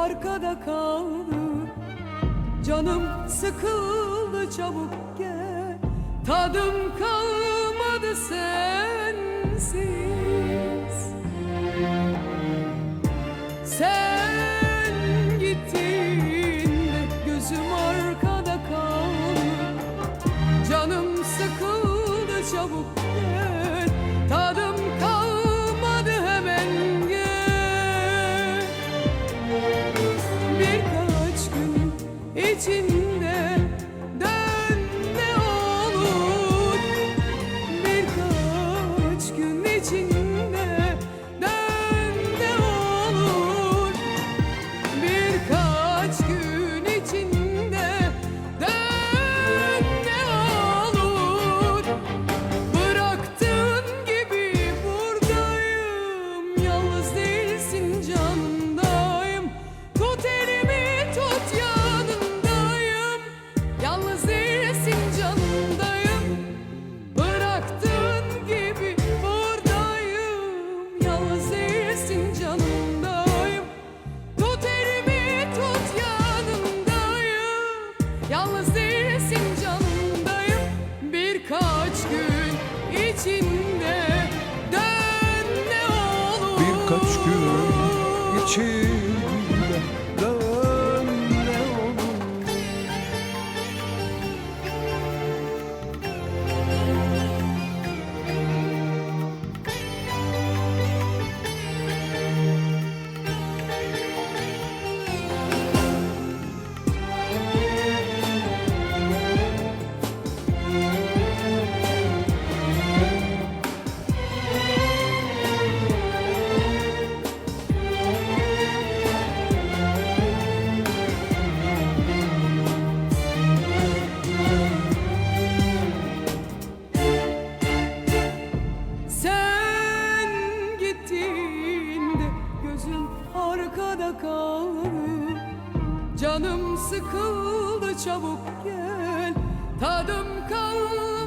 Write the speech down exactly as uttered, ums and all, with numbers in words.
arkada kaldı. Canım sıkıldı, çabuk gel. Tadım kalmadı sensiz. Sen gittiğinde gözüm arkada kaldı. Canım sıkıldı, çabuk gel. Tadım kalmadı, hemen gel. Birkaç gün içinde dön ne olur. Birkaç gün içinde dön ne olur. Birkaç gün içinde dön ne olur. Bıraktığın gibi buradayım. Yalnız değilsin, canındayım. Tut elimi, tut yanındayım. Yalnız değilsin, canındayım. Bıraktığın gibi buradayım. Yalnız değilsin, canındayım. Tut elimi, tut yanındayım. Yalnız değilsin, canındayım. Birkaç gün içinde dön ne olur. Birkaç gün içinde dön ne olur. Sen gittiğinde gözüm arkada kaldı. Canım sıkıldı, çabuk gel. Tadım kalmadı